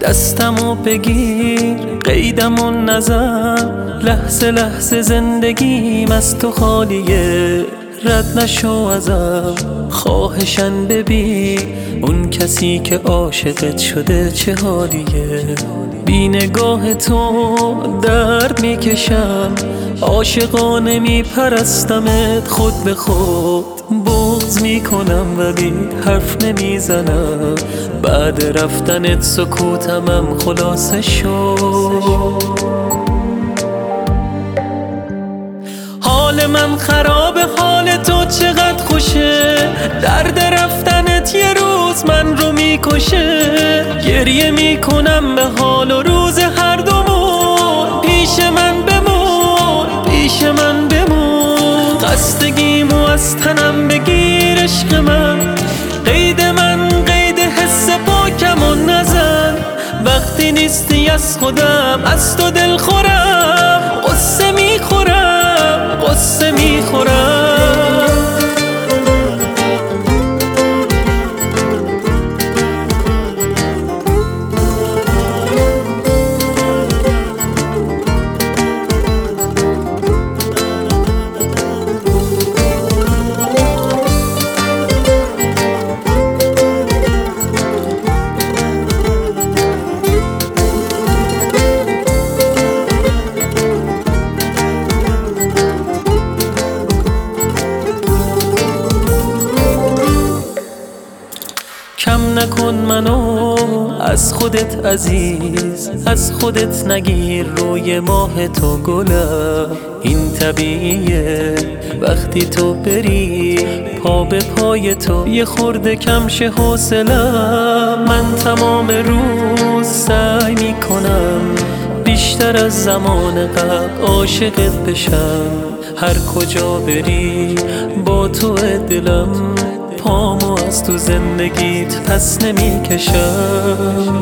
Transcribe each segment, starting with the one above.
دستمو بگیر قیدمو نزن، لحظه لحظه زندگیم از تو خالیه. رد نشو ازم خواهشن ببین اون کسی که عاشقت شده چه حالیه. بی نگاه تو درد میکشم، عاشقانه میپرستمت خود به خود. بغض میکنم ولی حرف نمیزنم، بعد رفتنت سکوتمم خلاصه شد. حال من خرابه، حال تو چقدر خوشه، درد رفتنت یه روز من رو میکشه. گریه میکنم به حال و روز هر دومون، پیش من بمون پیش من بمون. خستگیمو از تنم بگیر عشق من، قید حس پاکمو نزن. وقتی نیستی از خودم از تو دل خورم، قصه میخورم قصه میخورم. کم نکن منو از خودت عزیز، از خودت نگیر روی ماه تو گلم. این طبیعیه وقتی تو بری، پا به پای تو یه خورده کم شه حوصلم. من تمام روز سعی میکنم بیشتر از زمان قبل عاشقت بشم. هر کجا بری با تو دلم، پامو از تو زندگیت پس نمیکشم.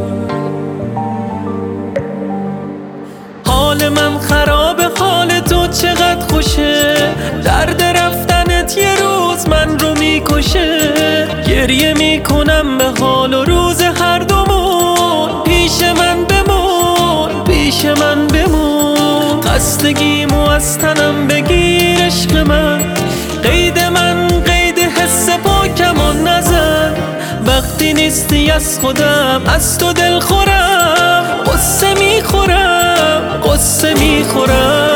حال من خرابه، حال تو چقدر خوشه، درد رفتنت یه روز من رو میکشه. گریه میکنم به حال و روز هر دومون، پیش من بمون پیش من بمون. خستگیمو از تنم بگیر عشق من، قید حس پاکمو نزن. وقتی نیستی از خودم از تو دل خورم، قصه میخورم قصه میخورم.